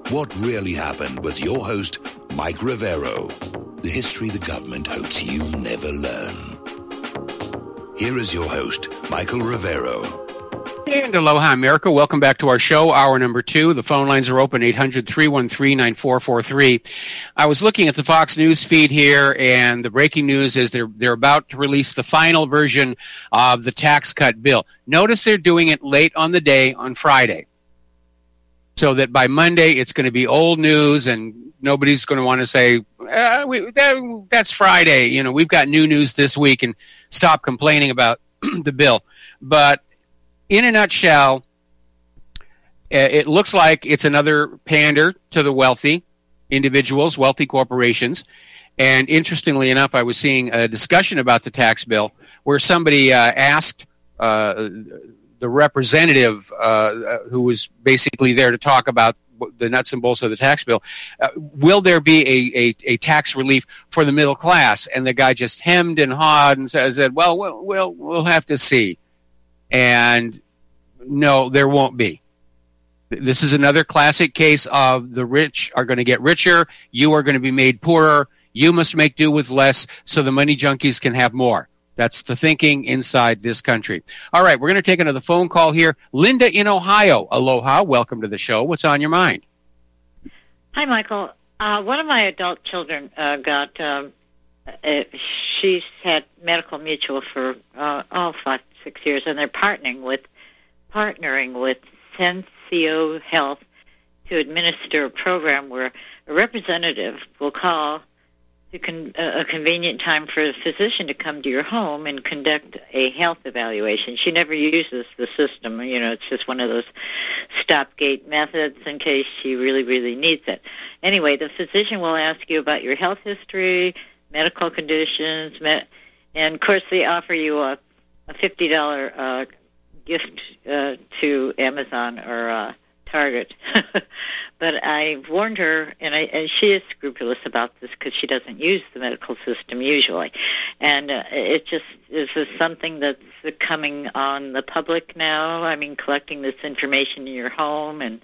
What really happened with your host, Mike Rivero. The history the government hopes you never learn. Here is your host, Michael Rivero. And aloha, America. Welcome back to our show, hour number 2. The phone lines are open, 800-313-9443. I was looking at the Fox News feed here, and the breaking news is they're about to release the final version of the tax cut bill. Notice they're doing it late on the day on Friday, so that by Monday it's going to be old news, and nobody's going to want to say, that's Friday. You know, we've got new news this week, and stop complaining about the bill. But in a nutshell, it looks like it's another pander to the wealthy individuals, wealthy corporations. And interestingly enough, I was seeing a discussion about the tax bill where somebody asked the representative who was basically there to talk about the nuts and bolts of the tax bill, will there be a tax relief for the middle class? And the guy just hemmed and hawed and said, well, we'll have to see. And no, there won't be. This is another classic case of the rich are going to get richer. You are going to be made poorer. You must make do with less so the money junkies can have more. That's the thinking inside this country. All right, we're going to take another phone call here. Linda in Ohio. Aloha. Welcome to the show. What's on your mind? Hi, Michael. One of my adult children she's had Medical Mutual for 5-6 years, and they're partnering with Sensio Health to administer a program where a representative will call to a convenient time for a physician to come to your home and conduct a health evaluation. She never uses the system. You know, it's just one of those stopgate methods in case she really, really needs it. Anyway, the physician will ask you about your health history, medical conditions, and, of course, they offer you a $50 gift to Amazon or Target. But I warned her, and she is scrupulous about this because she doesn't use the medical system usually. And it just is something that's coming on the public now. I mean, collecting this information in your home and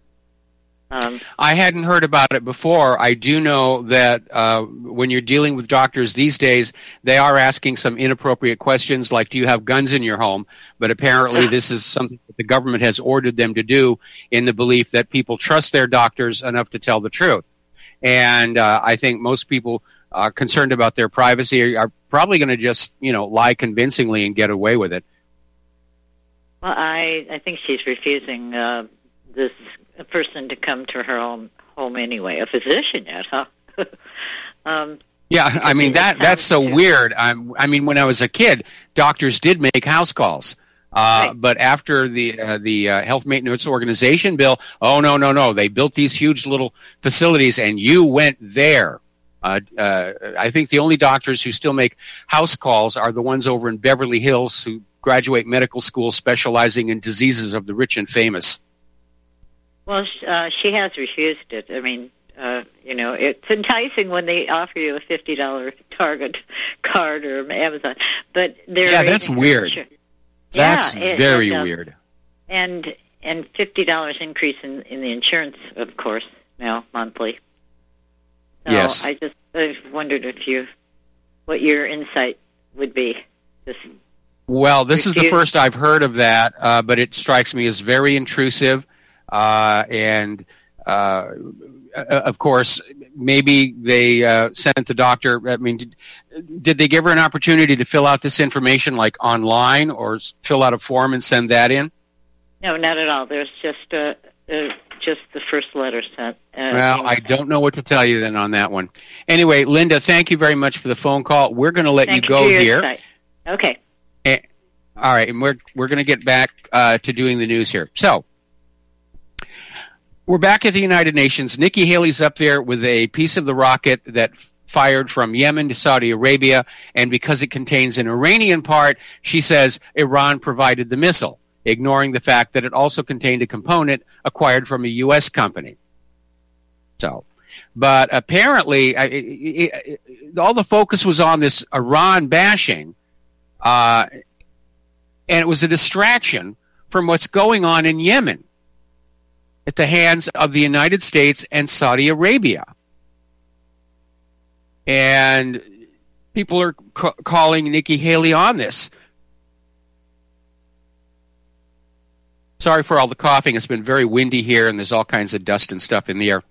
I hadn't heard about it before. I do know that when you're dealing with doctors these days, they are asking some inappropriate questions like, do you have guns in your home? But apparently this is something that the government has ordered them to do in the belief that people trust their doctors enough to tell the truth. And I think most people concerned about their privacy are probably going to just, lie convincingly and get away with it. Well, I think she's refusing this a person to come to her own home anyway. A physician yet, huh? Yeah, I mean, that's so weird. I mean, when I was a kid, doctors did make house calls. Right. But after the Health Maintenance Organization bill, no. They built these huge little facilities, and you went there. I think the only doctors who still make house calls are the ones over in Beverly Hills who graduate medical school specializing in diseases of the rich and famous. Well, she has refused it. I mean, it's enticing when they offer you a $50 Target card or Amazon, but that's weird. That's very weird. And $50 increase in the insurance, of course, now monthly. So yes. I wondered what your insight would be. Well, this is the first I've heard of that, but it strikes me as very intrusive. Of course, maybe they sent the doctor. I mean, did they give her an opportunity to fill out this information like online or fill out a form and send that in? No, not at all. There's just the first letter sent. Well, I don't know what to tell you then on that one. Anyway, Linda, thank you very much for the phone call. We're going to let you go here. Insight. Okay. All right, and we're going to get back to doing the news here. So, we're back at the United Nations. Nikki Haley's up there with a piece of the rocket that fired from Yemen to Saudi Arabia, and because it contains an Iranian part, she says Iran provided the missile, ignoring the fact that it also contained a component acquired from a U.S. company. But apparently, all the focus was on this Iran bashing, and it was a distraction from what's going on in Yemen. at the hands of the United States and Saudi Arabia. And people are calling Nikki Haley on this. Sorry for all the coughing. It's been very windy here, and there's all kinds of dust and stuff in the air.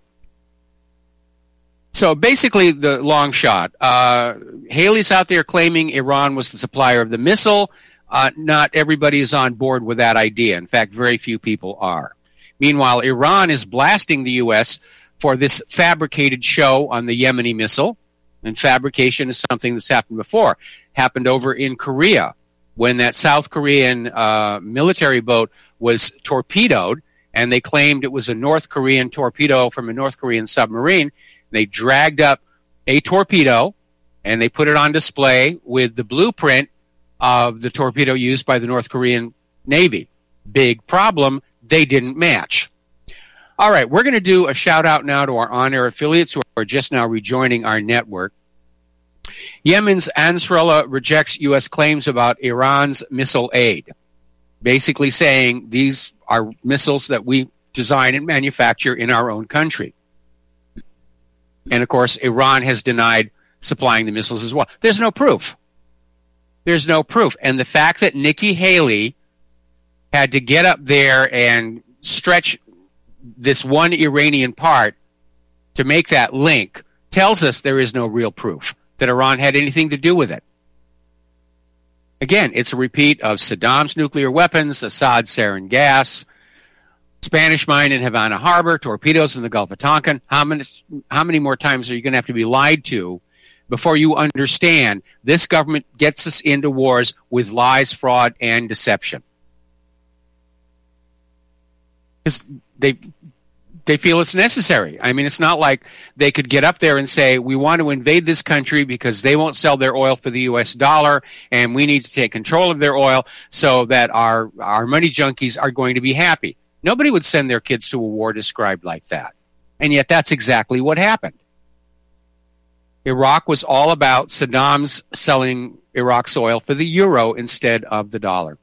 So basically, the long shot. Haley's out there claiming Iran was the supplier of the missile. Not everybody is on board with that idea. In fact, very few people are. Meanwhile, Iran is blasting the U.S. for this fabricated show on the Yemeni missile. And fabrication is something that's happened before. Happened over in Korea when that South Korean military boat was torpedoed, and they claimed it was a North Korean torpedo from a North Korean submarine. They dragged up a torpedo, and they put it on display with the blueprint of the torpedo used by the North Korean Navy. Big problem, they didn't match. All right, we're going to do a shout-out now to our on-air affiliates who are just now rejoining our network. Yemen's Ansarallah rejects U.S. claims about Iran's missile aid, basically saying these are missiles that we design and manufacture in our own country. And, of course, Iran has denied supplying the missiles as well. There's no proof. There's no proof. And the fact that Nikki Haley had to get up there and stretch this one Iranian part to make that link tells us there is no real proof that Iran had anything to do with it. Again, it's a repeat of Saddam's nuclear weapons, Assad's sarin gas, Spanish mine in Havana Harbor, torpedoes in the Gulf of Tonkin. How many more times are you going to have to be lied to before you understand this government gets us into wars with lies, fraud, and deception? Because they feel it's necessary. I mean, it's not like they could get up there and say, we want to invade this country because they won't sell their oil for the U.S. dollar, and we need to take control of their oil so that our money junkies are going to be happy. Nobody would send their kids to a war described like that. And yet that's exactly what happened. Iraq was all about Saddam's selling Iraq's oil for the euro instead of the dollar.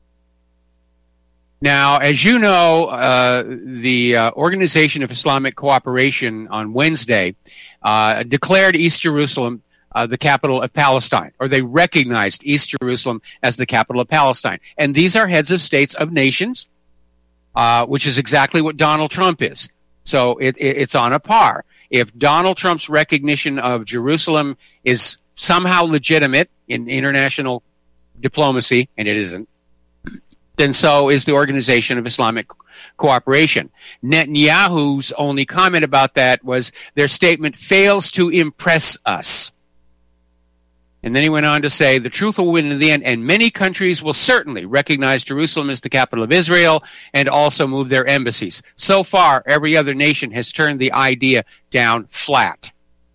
Now, as you know, the Organization of Islamic Cooperation on Wednesday declared East Jerusalem the capital of Palestine, or they recognized East Jerusalem as the capital of Palestine. And these are heads of states of nations, which is exactly what Donald Trump is. So it's on a par. If Donald Trump's recognition of Jerusalem is somehow legitimate in international diplomacy, and it isn't, then so is the Organization of Islamic Cooperation. Netanyahu's only comment about that was their statement fails to impress us. And then he went on to say, the truth will win in the end, and many countries will certainly recognize Jerusalem as the capital of Israel and also move their embassies. So far, every other nation has turned the idea down flat.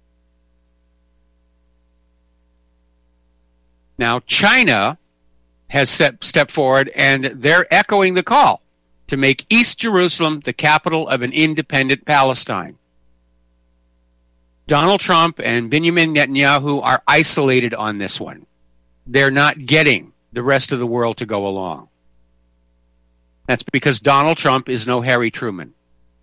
Now, China has stepped forward, and they're echoing the call to make East Jerusalem the capital of an independent Palestine. Donald Trump and Benjamin Netanyahu are isolated on this one. They're not getting the rest of the world to go along. That's because Donald Trump is no Harry Truman.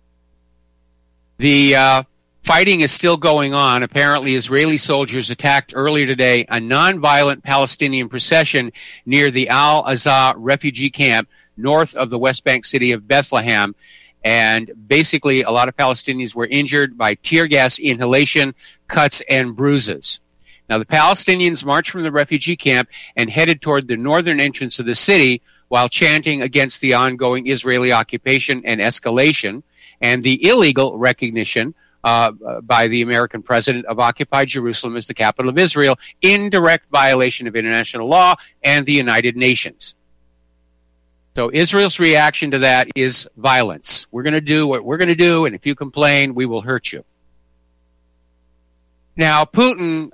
The fighting is still going on. Apparently, Israeli soldiers attacked earlier today a nonviolent Palestinian procession near the Al-Azhar refugee camp north of the West Bank city of Bethlehem. And basically, a lot of Palestinians were injured by tear gas inhalation, cuts, and bruises. Now, the Palestinians marched from the refugee camp and headed toward the northern entrance of the city while chanting against the ongoing Israeli occupation and escalation and the illegal recognition by the American president of occupied Jerusalem as the capital of Israel in direct violation of international law and the United Nations. So Israel's reaction to that is violence. We're going to do what we're going to do, and if you complain, we will hurt you. Now, Putin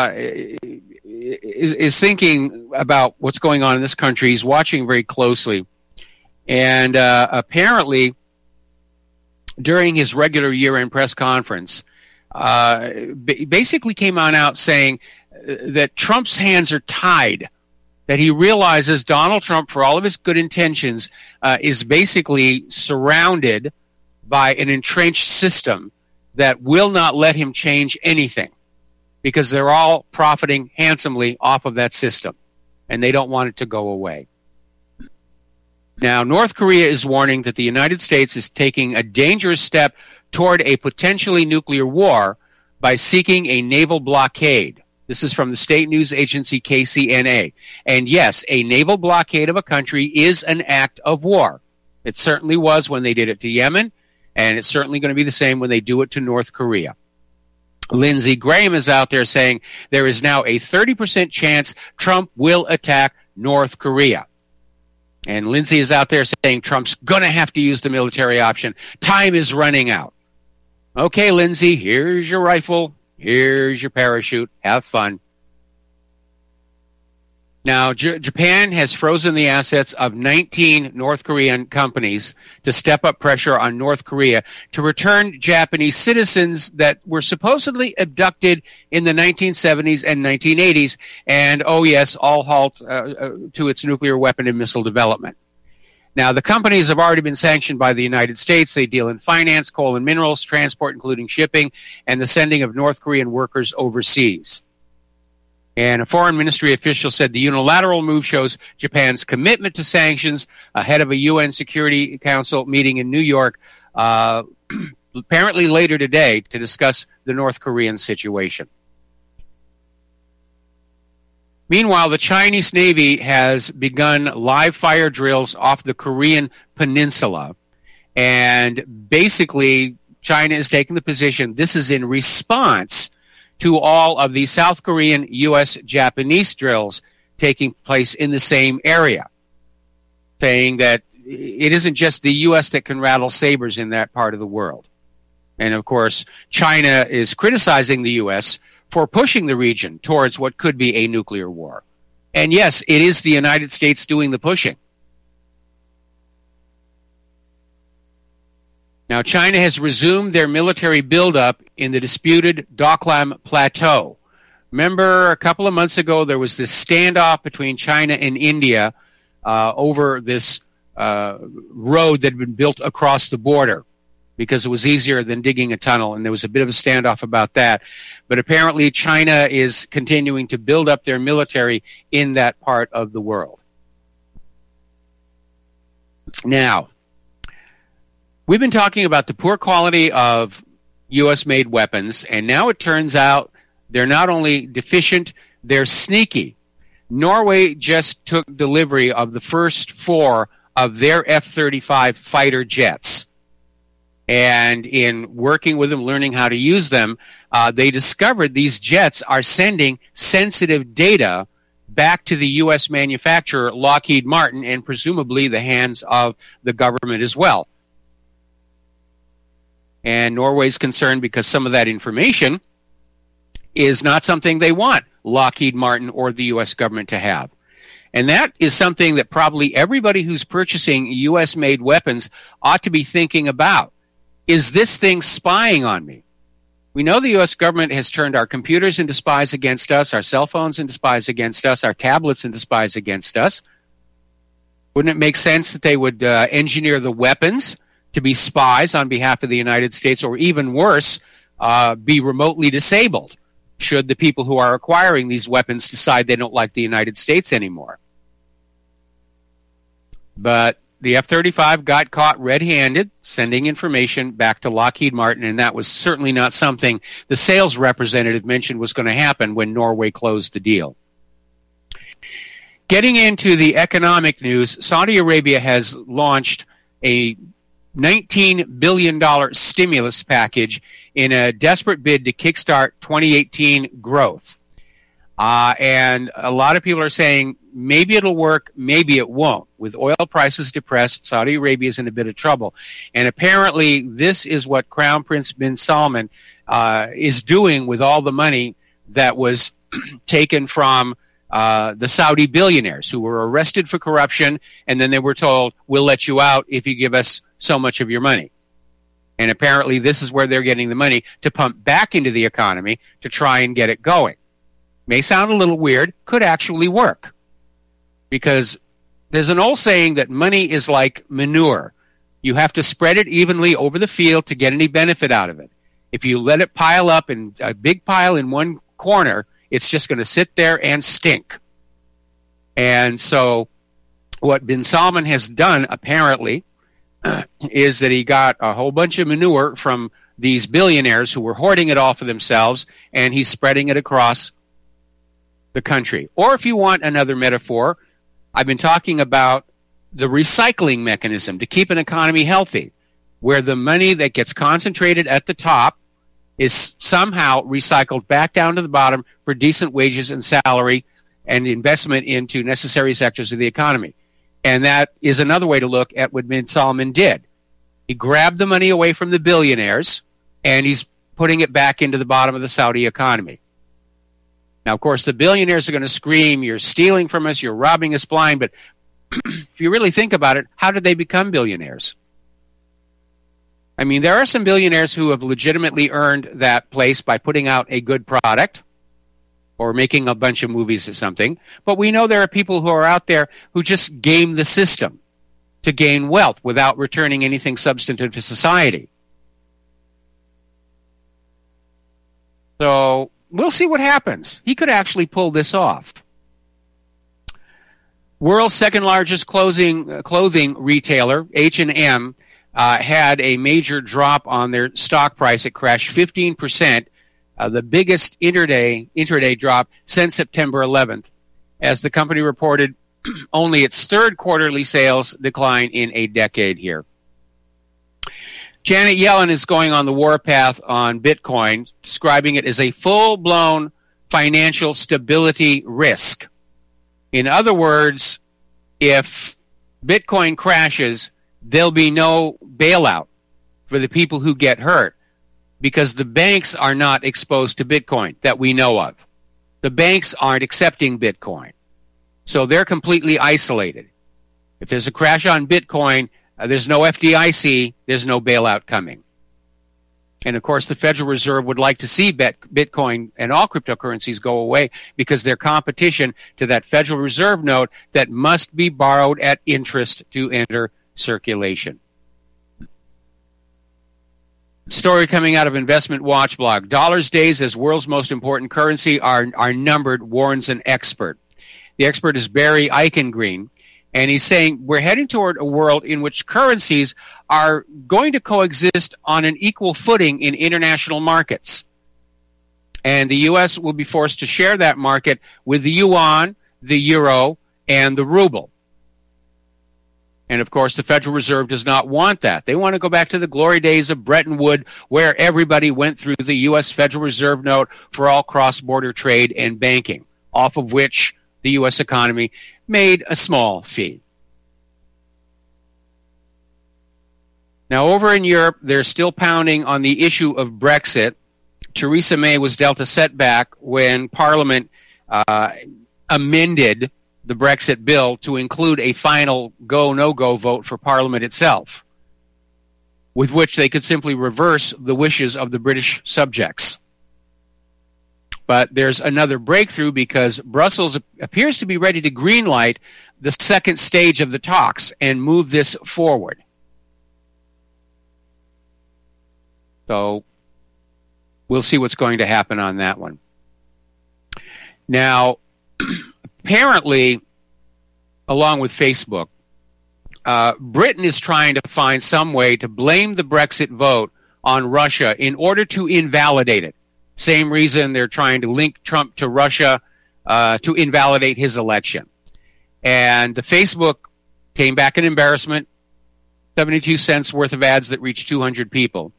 is thinking about what's going on in this country. He's watching very closely. And apparently, during his regular year-end press conference, basically came on out saying that Trump's hands are tied, that he realizes Donald Trump, for all of his good intentions, is basically surrounded by an entrenched system that will not let him change anything, because they're all profiting handsomely off of that system, and they don't want it to go away. Now, North Korea is warning that the United States is taking a dangerous step toward a potentially nuclear war by seeking a naval blockade. This is from the state news agency KCNA. And yes, a naval blockade of a country is an act of war. It certainly was when they did it to Yemen, and it's certainly going to be the same when they do it to North Korea. Lindsey Graham is out there saying there is now a 30% chance Trump will attack North Korea. And Lindsey is out there saying Trump's going to have to use the military option. Time is running out. Okay, Lindsey, here's your rifle. Here's your parachute. Have fun. Now, Japan has frozen the assets of 19 North Korean companies to step up pressure on North Korea to return Japanese citizens that were supposedly abducted in the 1970s and 1980s, and, oh yes, all halt to its nuclear weapon and missile development. Now, the companies have already been sanctioned by the United States. They deal in finance, coal and minerals, transport, including shipping, and the sending of North Korean workers overseas. And a foreign ministry official said the unilateral move shows Japan's commitment to sanctions ahead of a UN Security Council meeting in New York, apparently later today, to discuss the North Korean situation. Meanwhile, the Chinese Navy has begun live fire drills off the Korean peninsula. And basically, China is taking the position this is in response to all of the South Korean, U.S., Japanese drills taking place in the same area, saying that it isn't just the U.S. that can rattle sabers in that part of the world. And, of course, China is criticizing the U.S. for pushing the region towards what could be a nuclear war. And, yes, it is the United States doing the pushing. Now, China has resumed their military buildup in the disputed Doklam Plateau. Remember, a couple of months ago, there was this standoff between China and India over this road that had been built across the border because it was easier than digging a tunnel, and there was a bit of a standoff about that. But apparently, China is continuing to build up their military in that part of the world. Now, we've been talking about the poor quality of U.S.-made weapons, and now it turns out they're not only deficient, they're sneaky. Norway just took delivery of the first 4 of their F-35 fighter jets. And in working with them, learning how to use them, they discovered these jets are sending sensitive data back to the U.S. manufacturer, Lockheed Martin, and presumably the hands of the government as well. And Norway's concerned because some of that information is not something they want Lockheed Martin or the U.S. government to have. And that is something that probably everybody who's purchasing U.S.-made weapons ought to be thinking about. Is this thing spying on me? We know the U.S. government has turned our computers into spies against us, our cell phones into spies against us, our tablets into spies against us. Wouldn't it make sense that they would engineer the weapons to be spies on behalf of the United States, or even worse, be remotely disabled should the people who are acquiring these weapons decide they don't like the United States anymore? But the F-35 got caught red-handed, sending information back to Lockheed Martin, and that was certainly not something the sales representative mentioned was going to happen when Norway closed the deal. Getting into the economic news, Saudi Arabia has launched a $19 billion stimulus package in a desperate bid to kickstart 2018 growth. And a lot of people are saying maybe it'll work, maybe it won't. With oil prices depressed, Saudi Arabia is in a bit of trouble. And apparently this is what Crown Prince bin Salman is doing with all the money that was taken from the Saudi billionaires who were arrested for corruption, and then they were told, we'll let you out if you give us so much of your money. And apparently this is where they're getting the money to pump back into the economy to try and get it going. May sound a little weird, could actually work. Because there's an old saying that money is like manure. You have to spread it evenly over the field to get any benefit out of it. If you let it pile up in a big pile in one corner, it's just going to sit there and stink. And so what bin Salman has done, apparently, is that he got a whole bunch of manure from these billionaires who were hoarding it all for themselves, and he's spreading it across the country. Or if you want another metaphor, I've been talking about the recycling mechanism to keep an economy healthy, where the money that gets concentrated at the top is somehow recycled back down to the bottom for decent wages and salary and investment into necessary sectors of the economy. And that is another way to look at what bin Salman did. He grabbed the money away from the billionaires, and he's putting it back into the bottom of the Saudi economy. Now, of course, the billionaires are going to scream, you're stealing from us, you're robbing us blind, but if you really think about it, how did they become billionaires? I mean, there are some billionaires who have legitimately earned that place by putting out a good product or making a bunch of movies or something, but we know there are people who are out there who just game the system to gain wealth without returning anything substantive to society. So we'll see what happens. He could actually pull this off. World's second largest clothing retailer, H&M, had a major drop on their stock price. It crashed 15%, the biggest intraday drop since September 11th, as the company reported only its third quarterly sales decline in a decade here. Janet Yellen is going on the warpath on Bitcoin, describing it as a full-blown financial stability risk. In other words, if Bitcoin crashes, there'll be no bailout for the people who get hurt because the banks are not exposed to Bitcoin that we know of. The banks aren't accepting Bitcoin. So they're completely isolated. If there's a crash on Bitcoin, there's no FDIC, there's no bailout coming. And of course, the Federal Reserve would like to see Bitcoin and all cryptocurrencies go away because they're competition to that Federal Reserve note that must be borrowed at interest to enter circulation. Story coming out of Investment Watch blog. Dollars days as world's most important currency are numbered, warns an expert. The expert is Barry Eichengreen, and he's saying we're heading toward a world in which currencies are going to coexist on an equal footing in international markets. And the U.S. will be forced to share that market with the yuan, the euro, and the ruble. And, of course, the Federal Reserve does not want that. They want to go back to the glory days of Bretton Woods, where everybody went through the U.S. Federal Reserve note for all cross-border trade and banking, off of which the U.S. economy made a small fee. Now, over in Europe, they're still pounding on the issue of Brexit. Theresa May was dealt a setback when Parliament amended the Brexit bill to include a final go, no-go vote for Parliament itself, with which they could simply reverse the wishes of the British subjects. But there's another breakthrough because Brussels appears to be ready to greenlight the second stage of the talks and move this forward. So we'll see what's going to happen on that one. Now, apparently, along with Facebook, Britain is trying to find some way to blame the Brexit vote on Russia in order to invalidate it. Same reason they're trying to link Trump to Russia to invalidate his election. And the Facebook came back an embarrassment, 72 cents worth of ads that reached 200 people.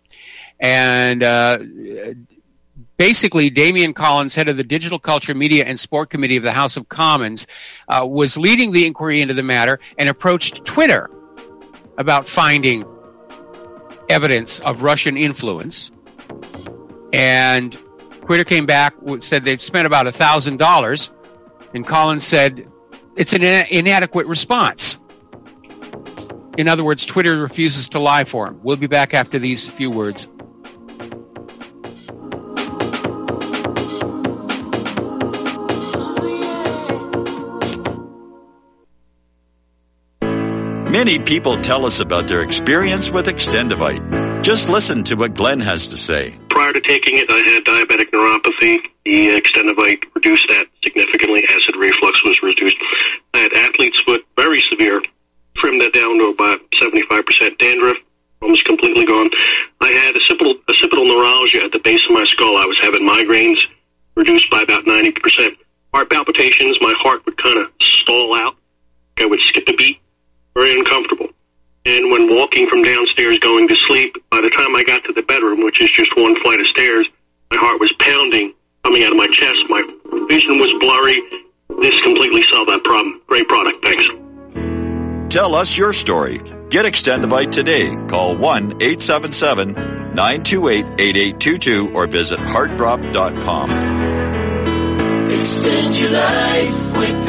And basically, Damian Collins, head of the Digital Culture, Media, and Sport Committee of the House of Commons, was leading the inquiry into the matter and approached Twitter about finding evidence of Russian influence. And Twitter came back, said they'd spent about $1,000, and Collins said it's an inadequate response. In other words, Twitter refuses to lie for him. We'll be back after these few words. Many people tell us about their experience with Extendivite. Just listen to what Glenn has to say. Prior to taking it, I had diabetic neuropathy. The Extendivite reduced that significantly. Acid reflux was reduced. I had athlete's foot, very severe. Trimmed that down to about 75% dandruff, almost completely gone. I had occipital neuralgia at the base of my skull. I was having migraines, reduced by about 90%. Heart palpitations, my heart would kind of stall out. I would skip a beat. Very uncomfortable. And when walking from downstairs going to sleep, by the time I got to the bedroom, which is just one flight of stairs, my heart was pounding, coming out of my chest. My vision was blurry. This completely solved that problem. Great product. Thanks. Tell us your story. Get Extendivite today. Call 1-877-928-8822 or visit heartdrop.com. Extend your life with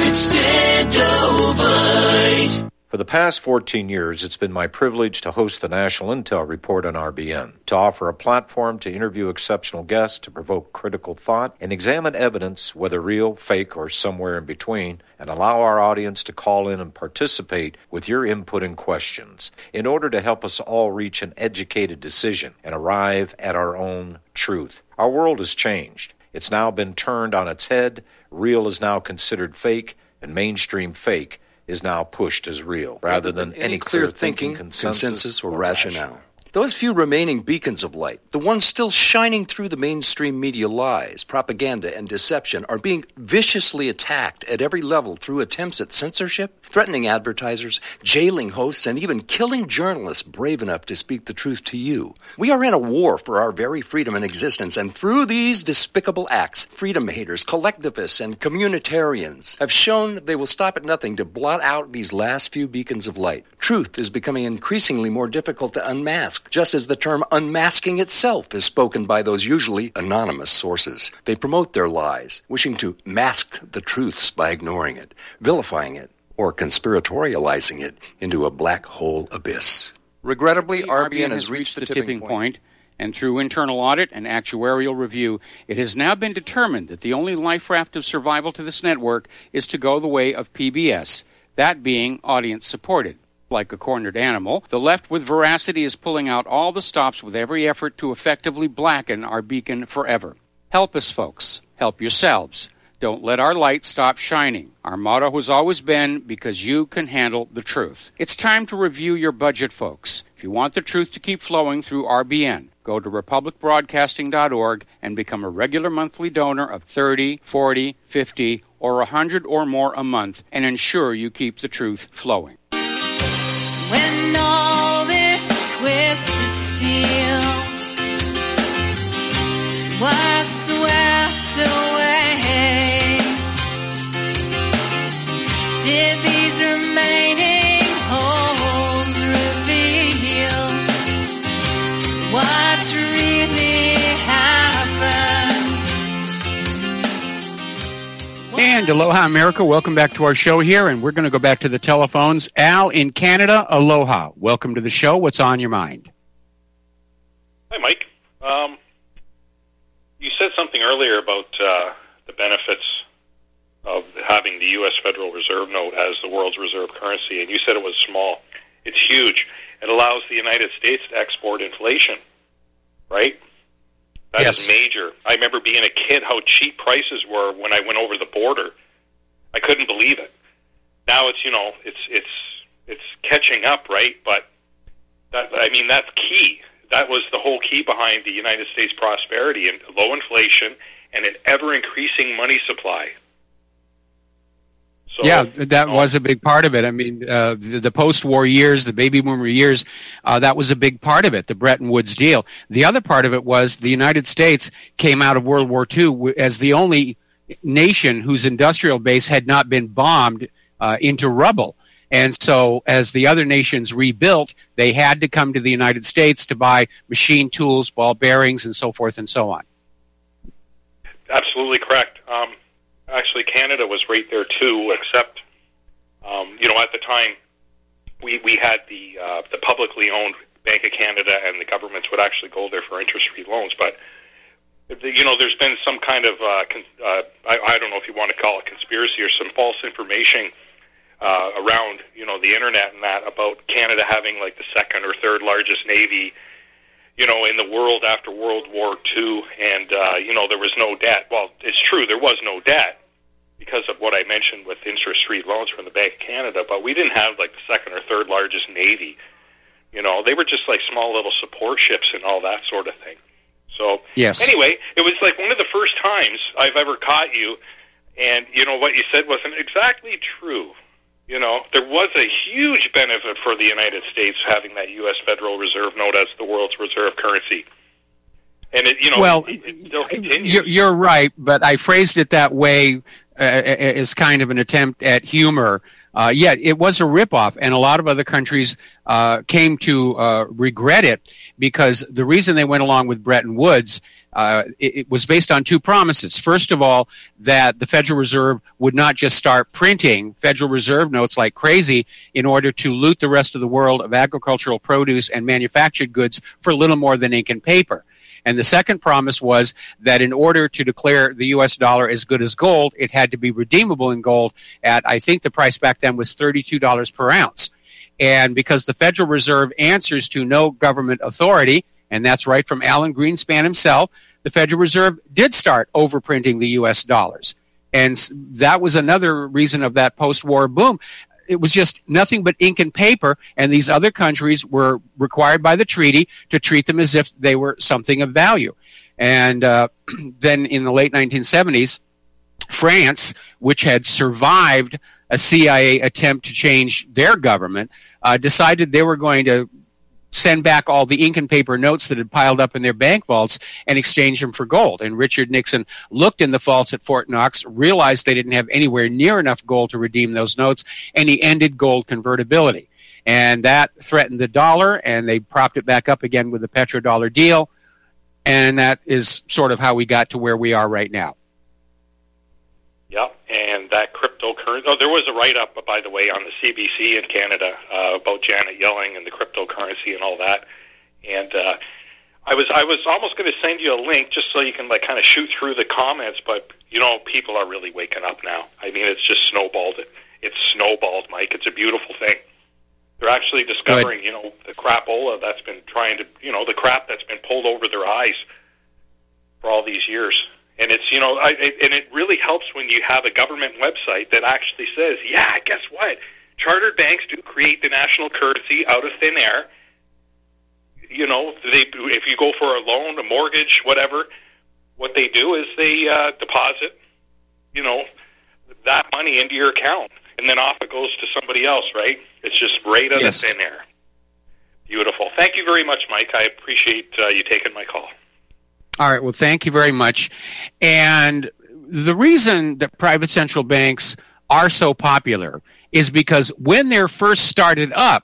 Extendivite. For the past 14 years, it's been my privilege to host the National Intel Report on RBN, to offer a platform to interview exceptional guests, to provoke critical thought, and examine evidence, whether real, fake, or somewhere in between, and allow our audience to call in and participate with your input and questions in order to help us all reach an educated decision and arrive at our own truth. Our world has changed. It's now been turned on its head. Real is now considered fake, and mainstream fake is now pushed as real, rather than any clear thinking, consensus, or rationale. Those few remaining beacons of light, the ones still shining through the mainstream media lies, propaganda, and deception, are being viciously attacked at every level through attempts at censorship, threatening advertisers, jailing hosts, and even killing journalists brave enough to speak the truth to you. We are in a war for our very freedom and existence, and through these despicable acts, freedom haters, collectivists, and communitarians have shown they will stop at nothing to blot out these last few beacons of light. Truth is becoming increasingly more difficult to unmask, just as the term unmasking itself is spoken by those usually anonymous sources. They promote their lies, wishing to mask the truths by ignoring it, vilifying it, or conspiratorializing it into a black hole abyss. Regrettably, RBN has reached the tipping point, and through internal audit and actuarial review, it has now been determined that the only life raft of survival to this network is to go the way of PBS, that being audience-supported. Like a cornered animal, the left with veracity is pulling out all the stops with every effort to effectively blacken our beacon forever. Help us, folks. Help yourselves. Don't let our light stop shining. Our motto has always been, because you can handle the truth. It's time to review your budget, folks. If you want the truth to keep flowing through RBN, go to republicbroadcasting.org and become a regular monthly donor of $30, $40, $50, or $100 or more a month, and ensure you keep the truth flowing. When all this twisted steel was swept away, did these remaining holes reveal what really happened? And aloha, America. Welcome back to our show here, and we're going to go back to the telephones. Al in Canada, aloha. Welcome to the show. What's on your mind? Hi, Mike. You said something earlier about the benefits of having the U.S. Federal Reserve note as the world's reserve currency, and you said it was small. It's huge. It allows the United States to export inflation, right? That is major. I remember being a kid how cheap prices were when I went over the border. I couldn't believe it. Now it's, it's catching up, right? But that's key. That was the whole key behind the United States prosperity, and low inflation and an ever-increasing money supply. So, yeah, that was a big part of it. I mean, the post-war years, the baby boomer years, that was a big part of it, the Bretton Woods deal. The other part of it was the United States came out of World War II as the only nation whose industrial base had not been bombed into rubble. And so as the other nations rebuilt, they had to come to the United States to buy machine tools, ball bearings, and so forth and so on. Absolutely correct. Actually, Canada was right there too, except, at the time, we had the publicly owned Bank of Canada, and the governments would actually go there for interest-free loans. But, there's been some kind of, I don't know if you want to call it conspiracy or some false information around, the internet and that about Canada having like the second or third largest navy, in the world after World War II, and, there was no debt. Well, it's true, there was no debt because of what I mentioned with interest-free loans from the Bank of Canada, but we didn't have like the second or third largest navy. They were just like small little support ships and all that sort of thing. So yes. Anyway, it was like one of the first times I've ever caught you, and what you said wasn't exactly true. There was a huge benefit for the United States having that U.S. Federal Reserve note as the world's reserve currency. And it still continues. You're right, but I phrased it that way as kind of an attempt at humor. It was a ripoff, and a lot of other countries came to regret it because the reason they went along with Bretton Woods, it was based on two promises. First of all, that the Federal Reserve would not just start printing Federal Reserve notes like crazy in order to loot the rest of the world of agricultural produce and manufactured goods for little more than ink and paper. And the second promise was that in order to declare the U.S. dollar as good as gold, it had to be redeemable in gold at, I think the price back then was $32 per ounce. And because the Federal Reserve answers to no government authority, and that's right from Alan Greenspan himself, the Federal Reserve did start overprinting the U.S. dollars. And that was another reason of that post-war boom. It was just nothing but ink and paper, and these other countries were required by the treaty to treat them as if they were something of value. And then in the late 1970s, France, which had survived a CIA attempt to change their government, decided they were going to send back all the ink and paper notes that had piled up in their bank vaults and exchange them for gold. And Richard Nixon looked in the vaults at Fort Knox, realized they didn't have anywhere near enough gold to redeem those notes, and he ended gold convertibility. And that threatened the dollar, and they propped it back up again with the petrodollar deal. And that is sort of how we got to where we are right now. Yep, and that cryptocurrency. Oh, there was a write-up, by the way, on the CBC in Canada about Janet Yellen and the cryptocurrency and all that. And I was almost going to send you a link just so you can kind of shoot through the comments. But people are really waking up now. I mean, it's just snowballed. It's snowballed, Mike. It's a beautiful thing. They're actually discovering, the crapola that's been trying to, the crap that's been pulled over their eyes for all these years. And it's, and it really helps when you have a government website that actually says, yeah, guess what? Chartered banks do create the national currency out of thin air. If you go for a loan, a mortgage, whatever, what they do is they deposit, that money into your account, and then off it goes to somebody else, right? It's just right out of thin air. Beautiful. Thank you very much, Mike. I appreciate you taking my call. All right. Well, thank you very much. And the reason that private central banks are so popular is because when they're first started up,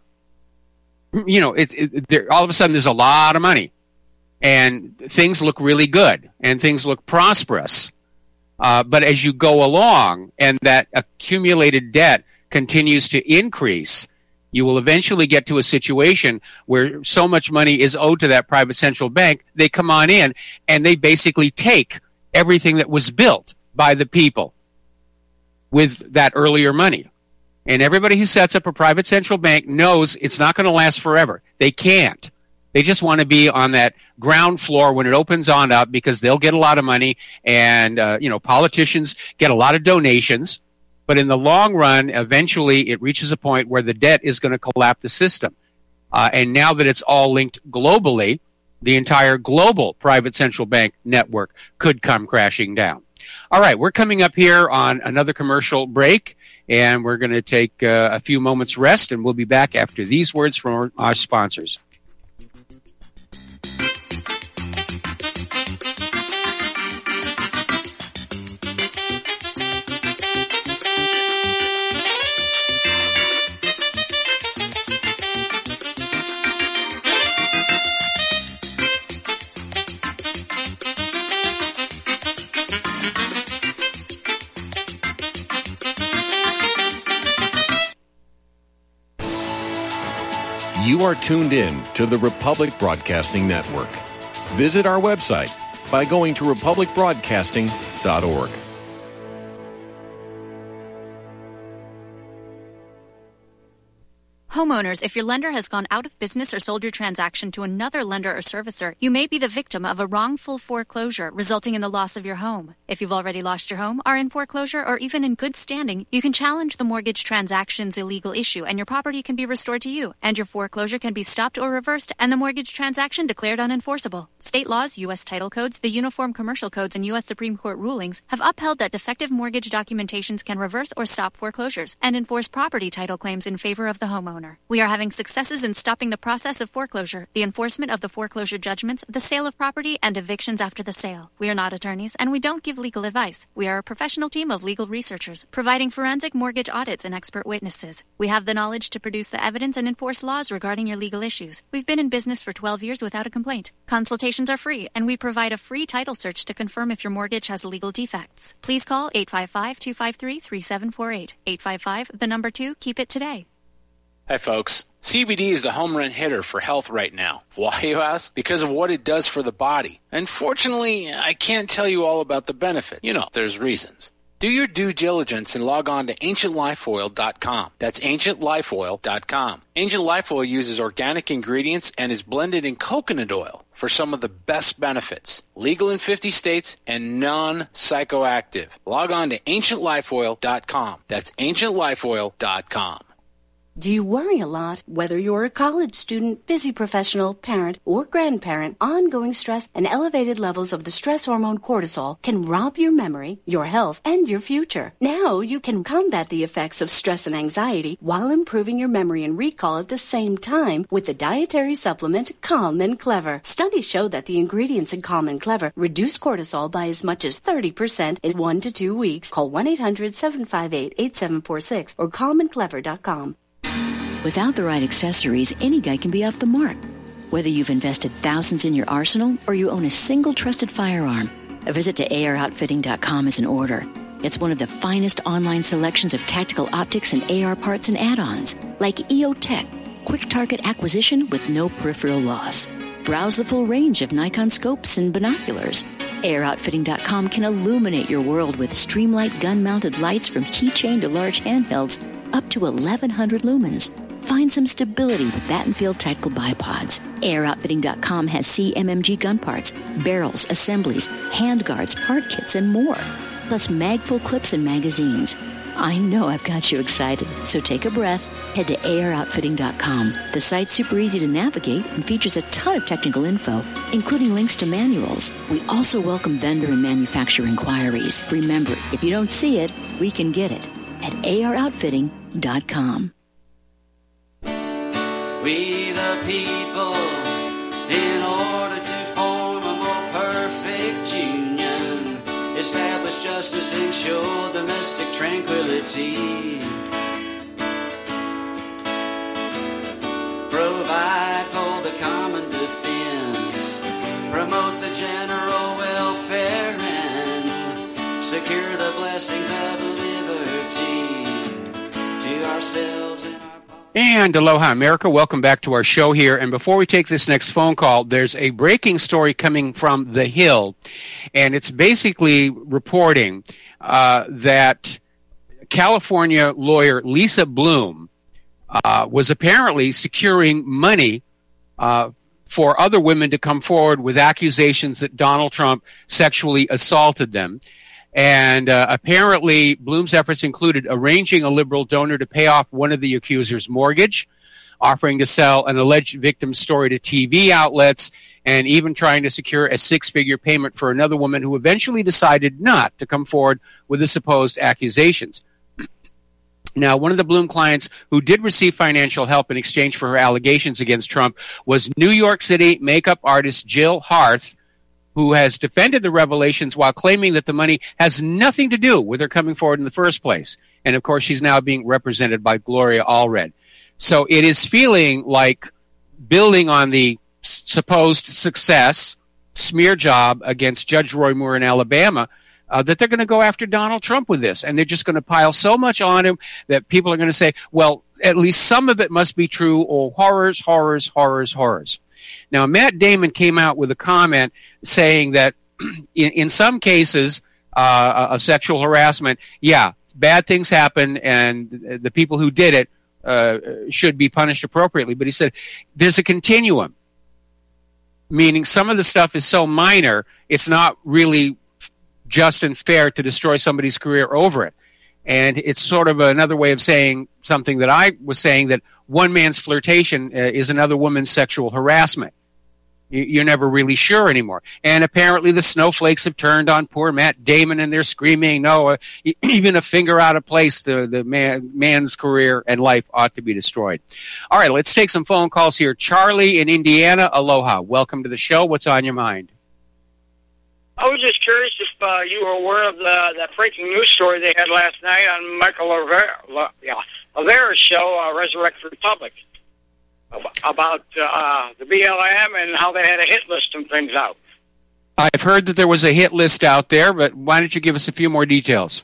all of a sudden there's a lot of money, and things look really good, and things look prosperous. But as you go along, and that accumulated debt continues to increase, you will eventually get to a situation where so much money is owed to that private central bank, they come on in and they basically take everything that was built by the people with that earlier money. And everybody who sets up a private central bank knows it's not going to last forever. They can't. They just want to be on that ground floor when it opens on up because they'll get a lot of money, and politicians get a lot of donations. But in the long run, eventually it reaches a point where the debt is going to collapse the system. And now that it's all linked globally, the entire global private central bank network could come crashing down. All right, we're coming up here on another commercial break, and we're going to take a few moments rest, and we'll be back after these words from our sponsors. You are tuned in to the Republic Broadcasting Network. Visit our website by going to republicbroadcasting.org. Homeowners, if your lender has gone out of business or sold your transaction to another lender or servicer, you may be the victim of a wrongful foreclosure, resulting in the loss of your home. If you've already lost your home, are in foreclosure, or even in good standing, you can challenge the mortgage transaction's illegal issue, and your property can be restored to you, and your foreclosure can be stopped or reversed, and the mortgage transaction declared unenforceable. State laws, U.S. title codes, the Uniform Commercial Codes, and U.S. Supreme Court rulings have upheld that defective mortgage documentations can reverse or stop foreclosures and enforce property title claims in favor of the homeowner. We are having successes in stopping the process of foreclosure, the enforcement of the foreclosure judgments, the sale of property, and evictions after the sale. We are not attorneys, and we don't give legal advice. We are a professional team of legal researchers, providing forensic mortgage audits and expert witnesses. We have the knowledge to produce the evidence and enforce laws regarding your legal issues. We've been in business for 12 years without a complaint. Consultations are free, and we provide a free title search to confirm if your mortgage has legal defects. Please call 855-253-3748. 855, 2, keep it today. Hi, folks. CBD is the home run hitter for health right now. Why, you ask? Because of what it does for the body. Unfortunately, I can't tell you all about the benefit. You know, there's reasons. Do your due diligence and log on to AncientLifeOil.com. That's AncientLifeOil.com. Ancient Life Oil uses organic ingredients and is blended in coconut oil for some of the best benefits. Legal in 50 states and non-psychoactive. Log on to AncientLifeOil.com. That's AncientLifeOil.com. Do you worry a lot? Whether you're a college student, busy professional, parent, or grandparent, ongoing stress and elevated levels of the stress hormone cortisol can rob your memory, your health, and your future. Now you can combat the effects of stress and anxiety while improving your memory and recall at the same time with the dietary supplement Calm and Clever. Studies show that the ingredients in Calm and Clever reduce cortisol by as much as 30% in 1 to 2 weeks. Call 1-800-758-8746 or calmandclever.com. Without the right accessories, any guy can be off the mark. Whether you've invested thousands in your arsenal or you own a single trusted firearm, a visit to AROutfitting.com is in order. It's one of the finest online selections of tactical optics and AR parts and add-ons, like EOTech, quick target acquisition with no peripheral loss. Browse the full range of Nikon scopes and binoculars. AROutfitting.com can illuminate your world with Streamlight gun-mounted lights from keychain to large handhelds up to 1,100 lumens. Find some stability with Battenfield Tactical Bipods. AirOutfitting.com has CMMG gun parts, barrels, assemblies, handguards, part kits, and more. Plus magful clips and magazines. I know I've got you excited, so take a breath. Head to AirOutfitting.com. The site's super easy to navigate and features a ton of technical info, including links to manuals. We also welcome vendor and manufacturer inquiries. Remember, if you don't see it, we can get it at AROutfitting.com. We the people, in order to form a more perfect union, establish justice, ensure domestic tranquility, provide for the common defense, promote the general welfare, and secure the blessings of liberty to ourselves and And aloha, America. Welcome back to our show here. And before we take this next phone call, there's a breaking story coming from The Hill. And it's basically reporting that California lawyer Lisa Bloom was apparently securing money for other women to come forward with accusations that Donald Trump sexually assaulted them. And apparently, Bloom's efforts included arranging a liberal donor to pay off one of the accuser's mortgage, offering to sell an alleged victim's story to TV outlets, and even trying to secure a six-figure payment for another woman who eventually decided not to come forward with the supposed accusations. Now, one of the Bloom clients who did receive financial help in exchange for her allegations against Trump was New York City makeup artist Jill Harth, who has defended the revelations while claiming that the money has nothing to do with her coming forward in the first place. And, of course, she's now being represented by Gloria Allred. So it is feeling like, building on the supposed success, smear job against Judge Roy Moore in Alabama, that they're going to go after Donald Trump with this. And they're just going to pile so much on him that people are going to say, well, at least some of it must be true. Oh, horrors, horrors, horrors, horrors. Now, Matt Damon came out with a comment saying that in some cases of sexual harassment, yeah, bad things happen, and the people who did it should be punished appropriately. But he said there's a continuum, meaning some of the stuff is so minor, it's not really just and fair to destroy somebody's career over it. And it's sort of another way of saying something that I was saying, that one man's flirtation is another woman's sexual harassment. You're never really sure anymore. And apparently the snowflakes have turned on poor Matt Damon, and they're screaming, no, even a finger out of place, the man's career and life ought to be destroyed. All right, let's take some phone calls here. Charlie in Indiana, aloha. Welcome to the show. What's on your mind? I was just curious if you were aware of that breaking news story they had last night on Michael Rivera's show, Resurrect Republic, about the BLM and how they had a hit list and things out. I've heard that there was a hit list out there, but why don't you give us a few more details?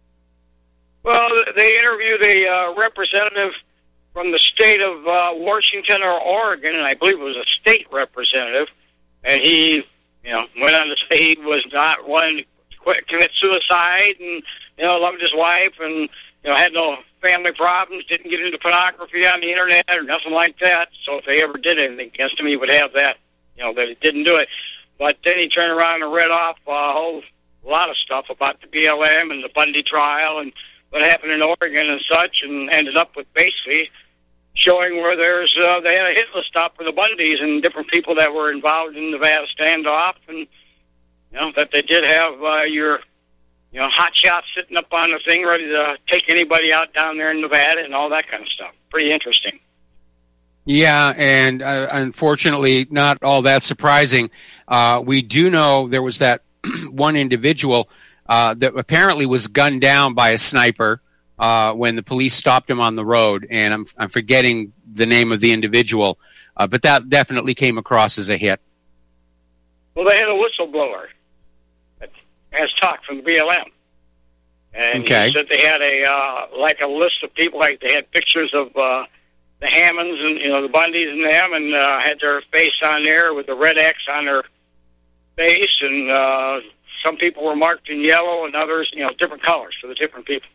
Well, they interviewed a representative from the state of Washington or Oregon, and I believe it was a state representative, and he went on to say he was not one to commit suicide, and loved his wife, and had no family problems, didn't get into pornography on the internet or nothing like that. So if they ever did anything against him, he would have that, that he didn't do it. But then he turned around and read off a whole lot of stuff about the BLM and the Bundy trial and what happened in Oregon and such, and ended up with basically showing where they had a hit list up for the Bundys and different people that were involved in the Nevada standoff, and that they did have your hot shots sitting up on the thing ready to take anybody out down there in Nevada and all that kind of stuff. Pretty interesting. Yeah, and unfortunately, not all that surprising. We do know there was that one individual that apparently was gunned down by a sniper when the police stopped him on the road, and I'm forgetting the name of the individual, but that definitely came across as a hit. Well, they had a whistleblower that has talk from the BLM, and he said they had a list of people, like they had pictures of the Hammonds and the Bundys and them, and had their face on there with the red X on their face, and some people were marked in yellow, and others, different colors for the different people,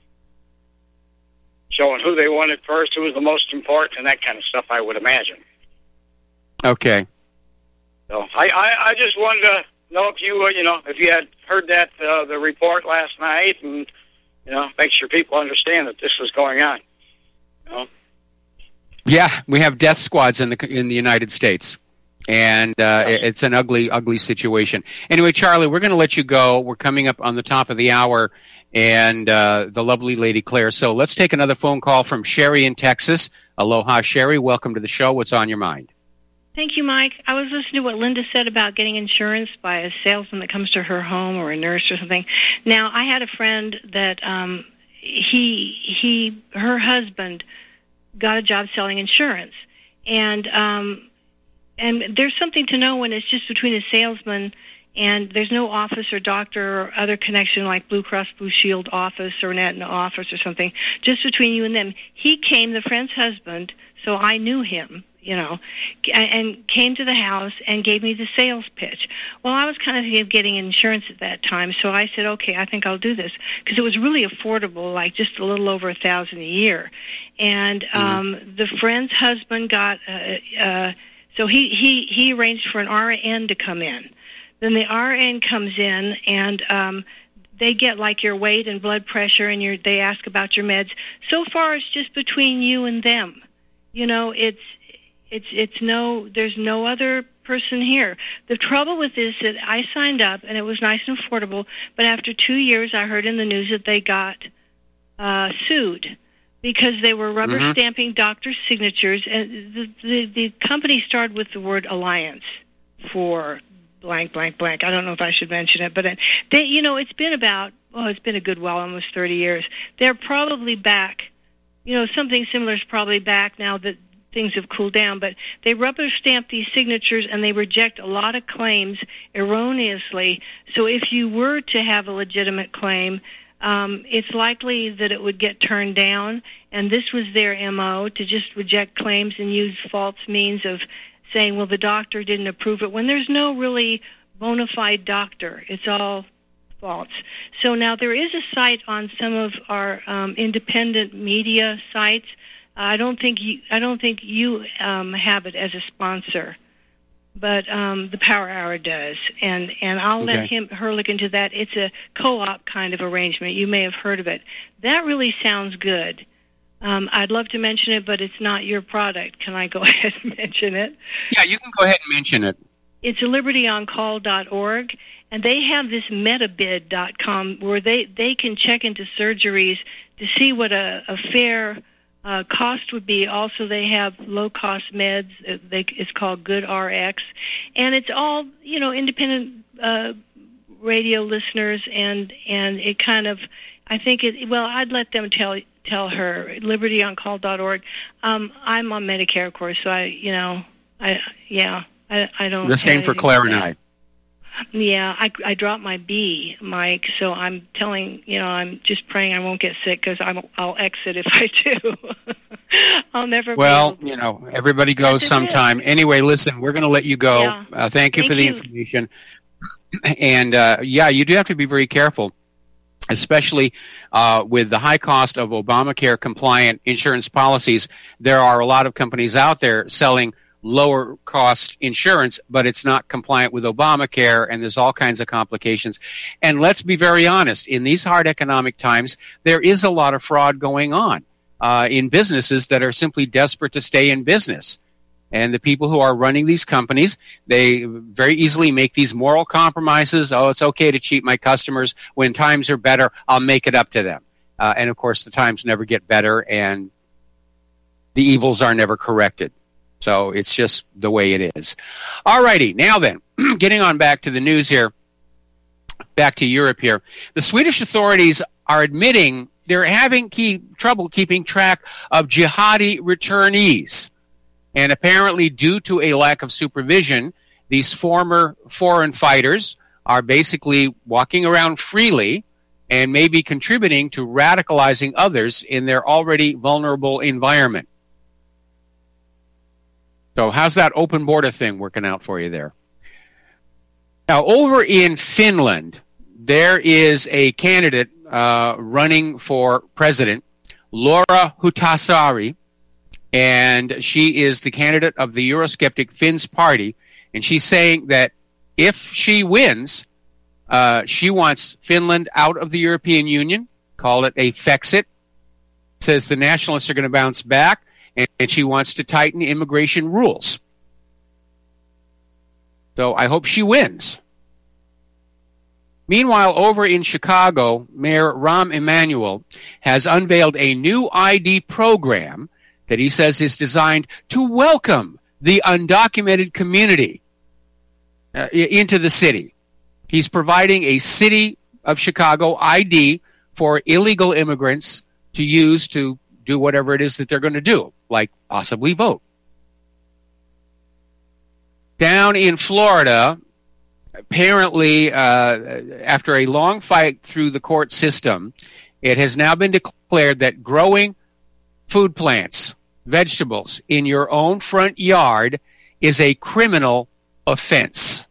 showing who they wanted first, who was the most important, and that kind of stuff, I would imagine. Okay. So I just wanted to know if you if you had heard that the report last night, and make sure people understand that this was going on. Yeah, we have death squads in the United States, and it's an ugly situation. Anyway, Charlie, we're going to let you go. We're coming up on the top of the hour, and the lovely Lady Claire. So let's take another phone call from Sherry in Texas. Aloha, Sherry. Welcome to the show. What's on your mind? Thank you, Mike. I was listening to what Linda said about getting insurance by a salesman that comes to her home or a nurse or something. Now, I had a friend that her husband got a job selling insurance, and there's something to know when it's just between a salesman and there's no office or doctor or other connection like Blue Cross Blue Shield office or an Aetna office or something, just between you and them. He came, the friend's husband, so I knew him, and came to the house and gave me the sales pitch. Well, I was kind of thinking of getting insurance at that time, so I said, okay, I think I'll do this, because it was really affordable, like just a little over $1,000 a year. And the friend's husband got, so he arranged for an RN to come in. Then the RN comes in, and they get like your weight and blood pressure, and they ask about your meds. So far, it's just between you and them. There's no other person here. The trouble with this is that I signed up, and it was nice and affordable, but after 2 years, I heard in the news that they got sued because they were rubber stamping doctors' signatures, and the company started with the word Alliance for blank, blank, blank. I don't know if I should mention it, but it's been a good while, almost 30 years. They're probably back. Something similar is probably back now that things have cooled down, but they rubber stamp these signatures and they reject a lot of claims erroneously. So if you were to have a legitimate claim, it's likely that it would get turned down, and this was their MO, to just reject claims and use false means of saying, well, the doctor didn't approve it, when there's no really bona fide doctor. It's all false. So now there is a site on some of our independent media sites. I don't think you have it as a sponsor, but the Power Hour does, and I'll let her look into that. It's a co-op kind of arrangement. You may have heard of it. That really sounds good. I'd love to mention it, but it's not your product. Can I go ahead and mention it? Yeah, you can go ahead and mention it. It's libertyoncall.org, and they have this metabid.com where they can check into surgeries to see what a fair cost would be. Also, they have low-cost meds. It's called GoodRx, and it's all independent radio listeners, and it kind of, I think it. Well, I'd let them tell her. libertyoncall.org. I'm on Medicare, of course, so I don't. The same for Claire and I. Yeah, I dropped my B, Mike, so I'm telling, I'm just praying I won't get sick because I'll exit if I do. I'll never Well, everybody goes sometime. Anyway, listen, we're going to let you go. Yeah. Thank you for the information. And, you do have to be very careful, especially with the high cost of Obamacare-compliant insurance policies. There are a lot of companies out there selling lower cost insurance, but it's not compliant with Obamacare, and there's all kinds of complications. And let's be very honest, in these hard economic times, there is a lot of fraud going on in businesses that are simply desperate to stay in business. And the people who are running these companies, they very easily make these moral compromises. Oh, it's okay to cheat my customers. When times are better, I'll make it up to them. And of course, the times never get better, and the evils are never corrected. So it's just the way it is. All righty. Now then, getting on back to the news here, back to Europe here. The Swedish authorities are admitting they're having trouble keeping track of jihadi returnees. And apparently, due to a lack of supervision, these former foreign fighters are basically walking around freely and maybe contributing to radicalizing others in their already vulnerable environment. So how's that open border thing working out for you there? Now, over in Finland, there is a candidate running for president, Laura Huhtasaari, and she is the candidate of the Eurosceptic Finns party, and she's saying that if she wins, she wants Finland out of the European Union, call it a Fexit, says the nationalists are going to bounce back, and she wants to tighten immigration rules. So I hope she wins. Meanwhile, over in Chicago, Mayor Rahm Emanuel has unveiled a new ID program that he says is designed to welcome the undocumented community into the city. He's providing a City of Chicago ID for illegal immigrants to use to do whatever it is that they're going to do, like possibly vote. Down in Florida, apparently, after a long fight through the court system, it has now been declared that growing food plants, vegetables, in your own front yard is a criminal offense.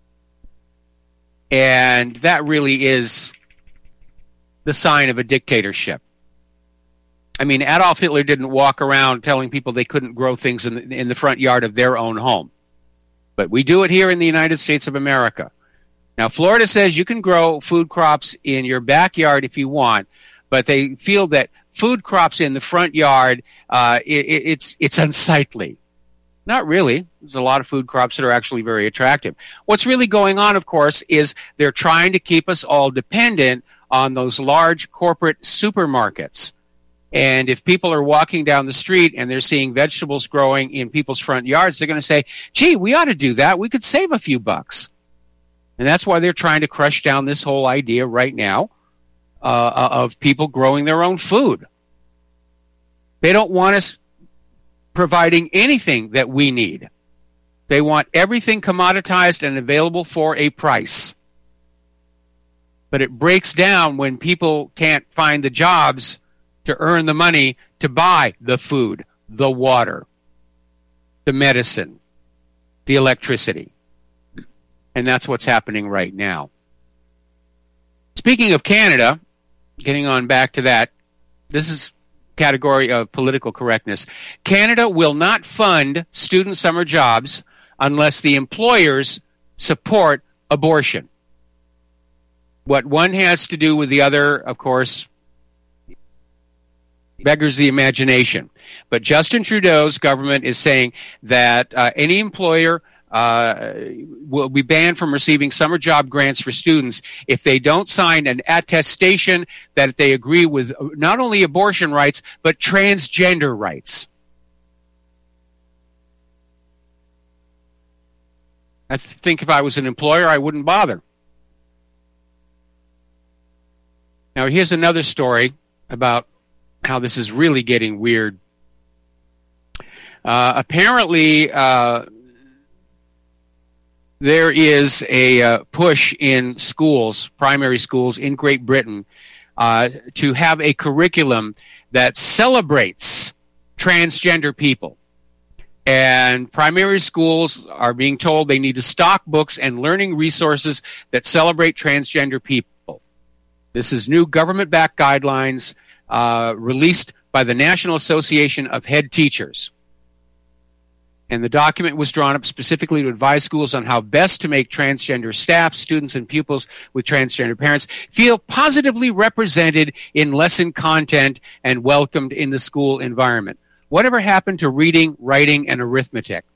And that really is the sign of a dictatorship. I mean, Adolf Hitler didn't walk around telling people they couldn't grow things in the front yard of their own home. But we do it here in the United States of America. Now, Florida says you can grow food crops in your backyard if you want, but they feel that food crops in the front yard, it's unsightly. Not really. There's a lot of food crops that are actually very attractive. What's really going on, of course, is they're trying to keep us all dependent on those large corporate supermarkets. And if people are walking down the street and they're seeing vegetables growing in people's front yards, they're going to say, gee, we ought to do that. We could save a few bucks. And that's why they're trying to crush down this whole idea right now of people growing their own food. They don't want us providing anything that we need. They want everything commoditized and available for a price. But it breaks down when people can't find the jobs to earn the money to buy the food, the water, the medicine, the electricity. And that's what's happening right now. Speaking of Canada, getting on back to that, this is category of political correctness. Canada will not fund student summer jobs unless the employers support abortion. What one has to do with the other, of course, beggars the imagination. But Justin Trudeau's government is saying that any employer will be banned from receiving summer job grants for students if they don't sign an attestation that they agree with not only abortion rights, but transgender rights. I think if I was an employer, I wouldn't bother. Now, here's another story about how this is really getting weird. Apparently, there is a push in schools, primary schools in Great Britain, to have a curriculum that celebrates transgender people. And primary schools are being told they need to stock books and learning resources that celebrate transgender people. This is new government-backed guidelines released by the National Association of Head Teachers. And the document was drawn up specifically to advise schools on how best to make transgender staff, students, and pupils with transgender parents feel positively represented in lesson content and welcomed in the school environment. Whatever happened to reading, writing, and arithmetic?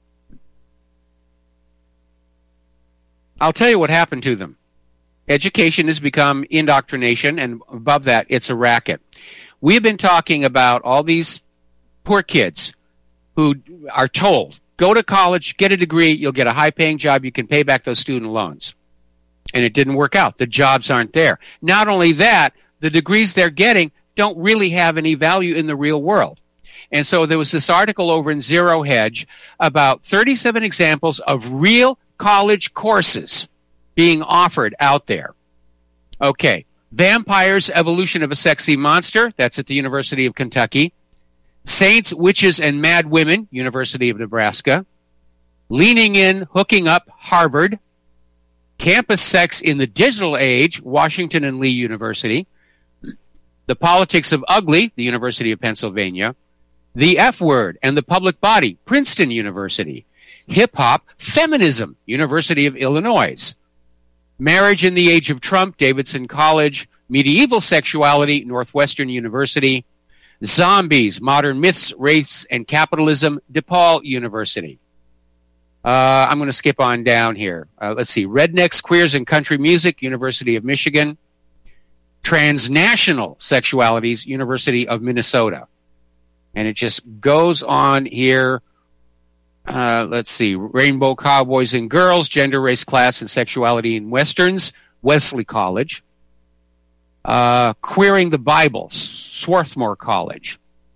I'll tell you what happened to them. Education has become indoctrination, and above that, it's a racket. We have been talking about all these poor kids who are told, go to college, get a degree, you'll get a high-paying job, you can pay back those student loans. And it didn't work out. The jobs aren't there. Not only that, the degrees they're getting don't really have any value in the real world. And so there was this article over in Zero Hedge about 37 examples of real college courses being offered out there. Okay, Vampires, Evolution of a Sexy Monster, that's at the University of Kentucky. Saints, Witches, and Mad Women, University of Nebraska. Leaning In, Hooking Up, Harvard. Campus Sex in the Digital Age, Washington and Lee University. The Politics of Ugly, the University of Pennsylvania. The F Word and the Public Body, Princeton University. Hip Hop, Feminism, University of Illinois. Marriage in the Age of Trump, Davidson College. Medieval Sexuality, Northwestern University. Zombies, Modern Myths, Race, and Capitalism, DePaul University. I'm going to skip on down here. Let's see. Rednecks, Queers, and Country Music, University of Michigan. Transnational Sexualities, University of Minnesota. And it just goes on here. Let's see. Rainbow Cowboys and Girls, Gender, Race, Class, and Sexuality in Westerns, Wesley College. Queering the Bible, Swarthmore College.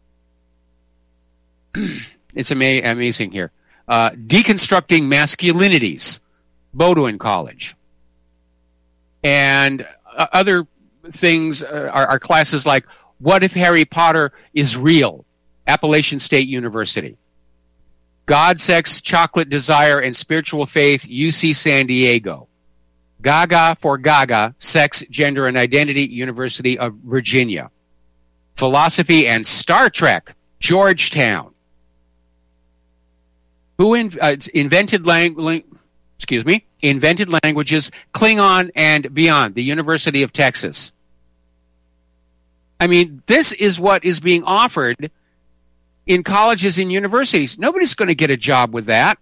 It's amazing here. Deconstructing Masculinities, Bowdoin College. And other things are classes like What If Harry Potter is Real, Appalachian State University. God, Sex, Chocolate, Desire, and Spiritual Faith, UC San Diego. Gaga for Gaga, Sex, Gender, and Identity, University of Virginia. Philosophy and Star Trek, Georgetown. Who invented languages, Klingon and Beyond, the University of Texas. I mean, this is what is being offered in colleges and universities. Nobody's going to get a job with that.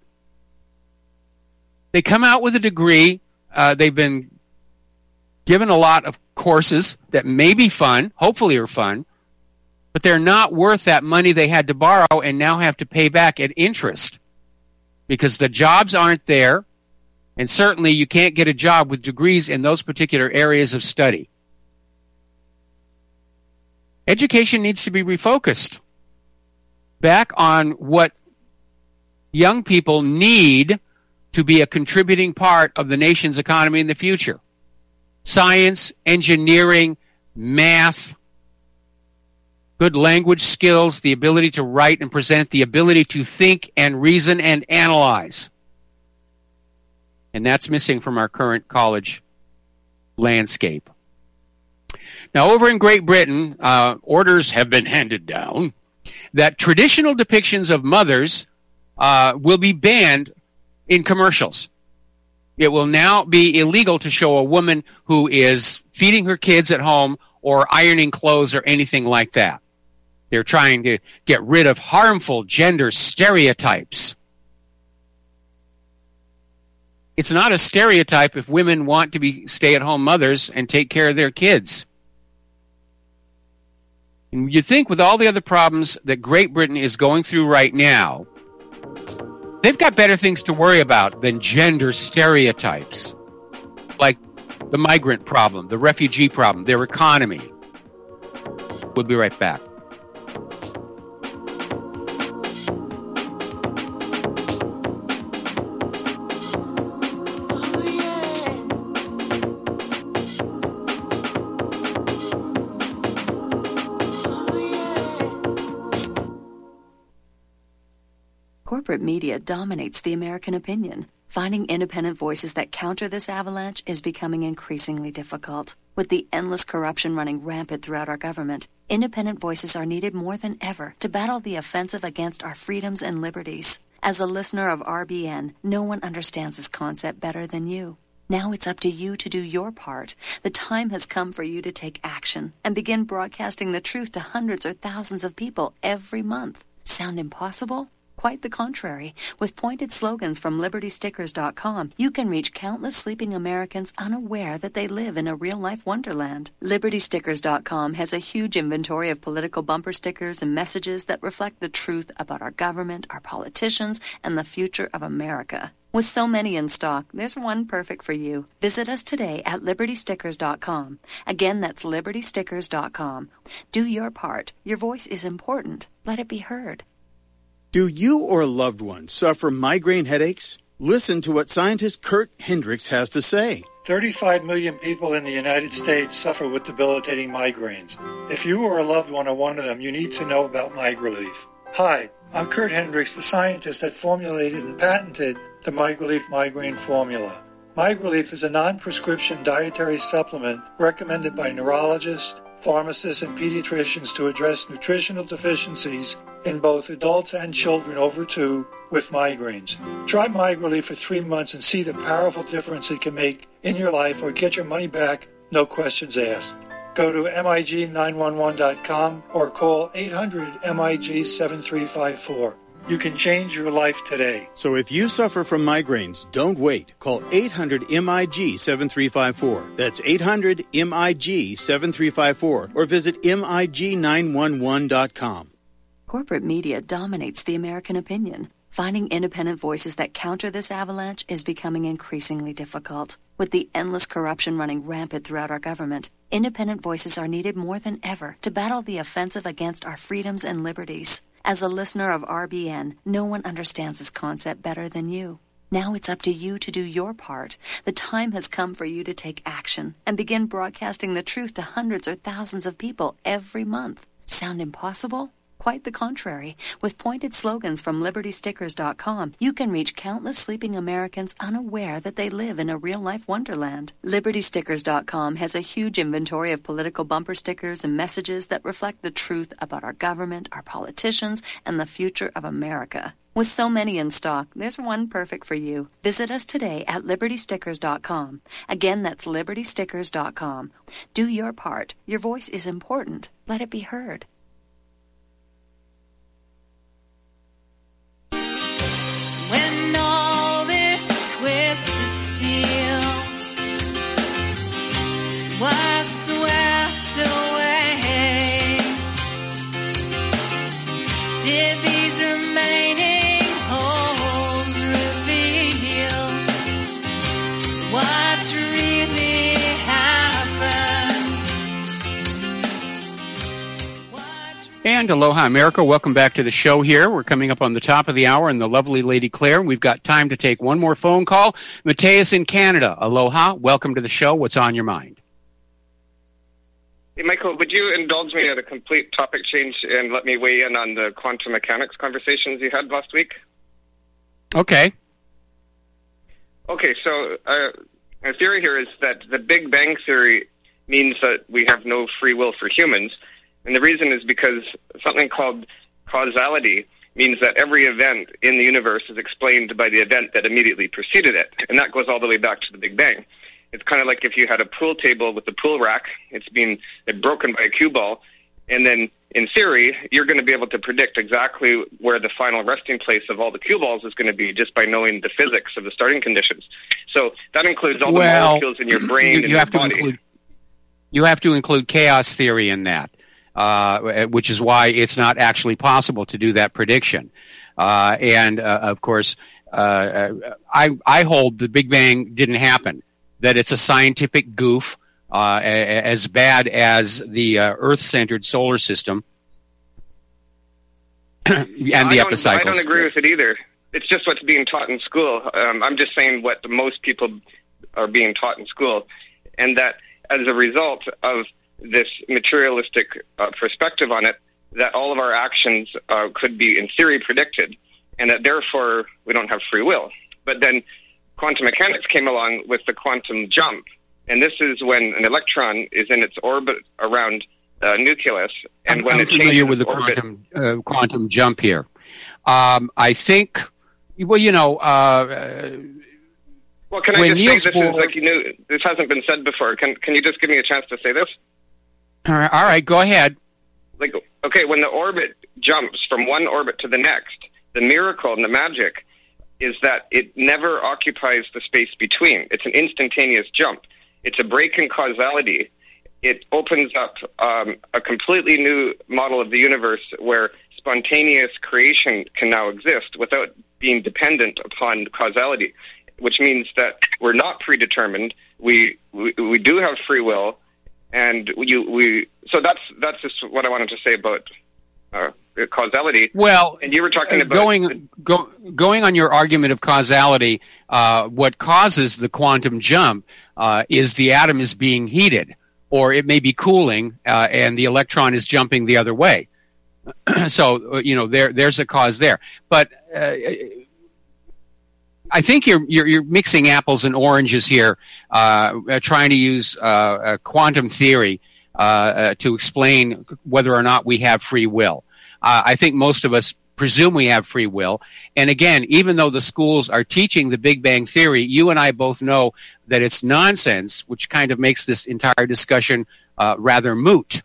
They come out with a degree. They've been given a lot of courses that may be fun, hopefully are fun, but they're not worth that money they had to borrow and now have to pay back at interest because the jobs aren't there, and certainly you can't get a job with degrees in those particular areas of study. Education needs to be refocused back on what young people need to be a contributing part of the nation's economy in the future. Science, engineering, math, good language skills, the ability to write and present, the ability to think and reason and analyze. And that's missing from our current college landscape. Now, over in Great Britain, orders have been handed down that traditional depictions of mothers will be banned in commercials. It will now be illegal to show a woman who is feeding her kids at home or ironing clothes or anything like that. They're trying to get rid of harmful gender stereotypes. It's not a stereotype if women want to be stay-at-home mothers and take care of their kids. And you think with all the other problems that Great Britain is going through right now, they've got better things to worry about than gender stereotypes, like the migrant problem, the refugee problem, their economy. We'll be right back. Corporate media dominates the American opinion. Finding independent voices that counter this avalanche is becoming increasingly difficult. With the endless corruption running rampant throughout our government, independent voices are needed more than ever to battle the offensive against our freedoms and liberties. As a listener of RBN, no one understands this concept better than you. Now it's up to you to do your part. The time has come for you to take action and begin broadcasting the truth to hundreds or thousands of people every month. Sound impossible? Quite the contrary. With pointed slogans from LibertyStickers.com, you can reach countless sleeping Americans unaware that they live in a real-life wonderland. LibertyStickers.com has a huge inventory of political bumper stickers and messages that reflect the truth about our government, our politicians, and the future of America. With so many in stock, there's one perfect for you. Visit us today at LibertyStickers.com. Again, that's LibertyStickers.com. Do your part. Your voice is important. Let it be heard. Do you or a loved one suffer migraine headaches? Listen to what scientist Kurt Hendricks has to say. 35 million people in the United States suffer with debilitating migraines. If you or a loved one are one of them, you need to know about MigraLief. Hi, I'm Kurt Hendricks, the scientist that formulated and patented the MigraLief migraine formula. MigraLief is a non-prescription dietary supplement recommended by neurologists, pharmacists, and pediatricians to address nutritional deficiencies in both adults and children over 2 with migraines. Try MigraLief for 3 months and see the powerful difference it can make in your life, or get your money back, no questions asked. Go to MIG911.com or call 800-MIG-7354. You can change your life today. So if you suffer from migraines, don't wait. Call 800-MIG-7354. That's 800-MIG-7354. Or visit MIG911.com. Corporate media dominates the American opinion. Finding independent voices that counter this avalanche is becoming increasingly difficult. With the endless corruption running rampant throughout our government, independent voices are needed more than ever to battle the offensive against our freedoms and liberties. As a listener of RBN, no one understands this concept better than you. Now it's up to you to do your part. The time has come for you to take action and begin broadcasting the truth to hundreds or thousands of people every month. Sound impossible? Quite the contrary. With pointed slogans from LibertyStickers.com, you can reach countless sleeping Americans unaware that they live in a real-life wonderland. LibertyStickers.com has a huge inventory of political bumper stickers and messages that reflect the truth about our government, our politicians, and the future of America. With so many in stock, there's one perfect for you. Visit us today at LibertyStickers.com. Again, that's LibertyStickers.com. Do your part. Your voice is important. Let it be heard. When all this twisted steel was swept away, did these remaining holes reveal what really happened? And aloha, America. Welcome back to the show here. We're coming up on the top of the hour and the lovely Lady Claire. We've got time to take one more phone call. Mateus in Canada. Aloha. Welcome to the show. What's on your mind? Hey, Michael, would you indulge me at a complete topic change and let me weigh in on the quantum mechanics conversations you had last week? Okay. Okay, so my theory here is that the Big Bang Theory means that we have no free will for humans. And the reason is because something called causality means that every event in the universe is explained by the event that immediately preceded it. And that goes all the way back to the Big Bang. It's kind of like if you had a pool table with the pool rack, it's broken by a cue ball, and then in theory, you're going to be able to predict exactly where the final resting place of all the cue balls is going to be just by knowing the physics of the starting conditions. So that includes all the molecules in your brain and your body. You have to include chaos theory in that, which is why it's not actually possible to do that prediction. Of course, I hold the Big Bang didn't happen, that it's a scientific goof, as bad as the Earth-centered solar system and the epicycles. I don't agree with it either. It's just what's being taught in school. I'm just saying what most people are being taught in school, and that as a result of this materialistic perspective on it, that all of our actions could be, in theory, predicted, and that therefore we don't have free will. But then quantum mechanics came along with the quantum jump, and this is when an electron is in its orbit around a nucleus, and when I'm it changes familiar with the orbit, quantum jump here. I think, well, well, can I just say this is like this hasn't been said before? Can you just give me a chance to say this? All right, go ahead. Like, okay, when the orbit jumps from one orbit to the next, the miracle and the magic is that it never occupies the space between. It's an instantaneous jump. It's a break in causality. It opens up a completely new model of the universe where spontaneous creation can now exist without being dependent upon causality, which means that we're not predetermined. We do have free will, and so that's just what I wanted to say about causality. Well, and you were talking about going on your argument of causality. What causes the quantum jump is the atom is being heated, or it may be cooling, and the electron is jumping the other way. So there's a cause there, but I think you're mixing apples and oranges here, trying to use quantum theory to explain whether or not we have free will. I think most of us presume we have free will. And again, even though the schools are teaching the Big Bang Theory, you and I both know that it's nonsense, which kind of makes this entire discussion rather moot.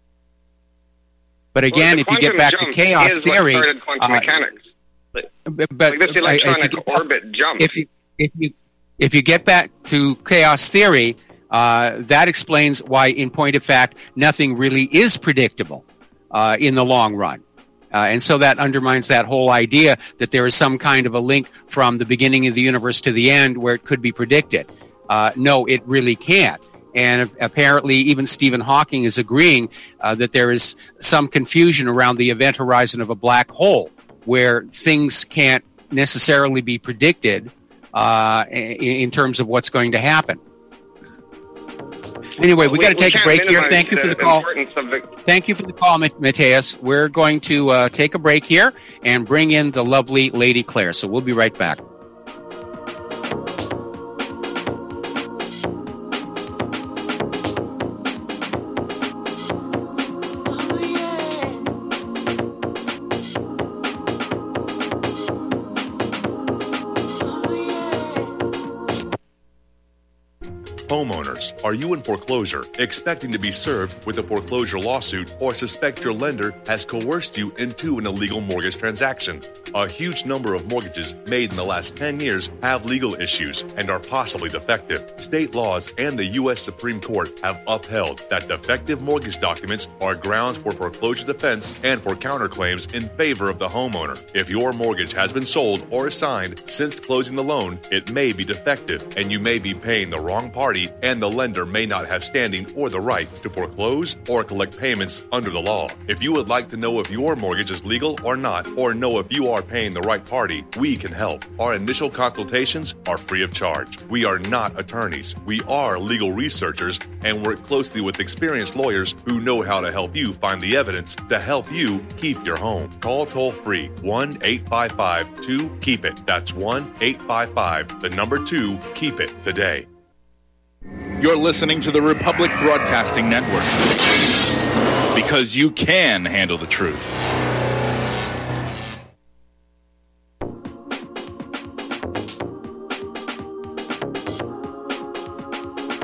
But again, if you get back to chaos theory, quantum mechanics. But like this electronic orbit jump. If you get back to chaos theory, that explains why, in point of fact, nothing really is predictable in the long run. And so that undermines that whole idea that there is some kind of a link from the beginning of the universe to the end where it could be predicted. No, it really can't. And apparently even Stephen Hawking is agreeing that there is some confusion around the event horizon of a black hole where things can't necessarily be predicted in terms of what's going to happen. Anyway, we got to take a break here. Thank you for the call. Thank you for the call, Mateus. We're going to take a break here and bring in the lovely Lady Claire. So we'll be right back. Homeowners, are you in foreclosure, expecting to be served with a foreclosure lawsuit, or suspect your lender has coerced you into an illegal mortgage transaction? A huge number of mortgages made in the last 10 years have legal issues and are possibly defective. State laws and the U.S. Supreme Court have upheld that defective mortgage documents are grounds for foreclosure defense and for counterclaims in favor of the homeowner. If your mortgage has been sold or assigned since closing the loan, it may be defective, and you may be paying the wrong party, and the lender may not have standing or the right to foreclose or collect payments under the law. If you would like to know if your mortgage is legal or not, or know if you are paying the right party, we can help. Our initial consultations are free of charge. We are not attorneys. We are legal researchers and work closely with experienced lawyers who know how to help you find the evidence to help you keep your home. Call toll-free 1-855-2-KEEP-IT. That's 1-855-2-KEEP-IT today. You're listening to the Republic Broadcasting Network. Because you can handle the truth.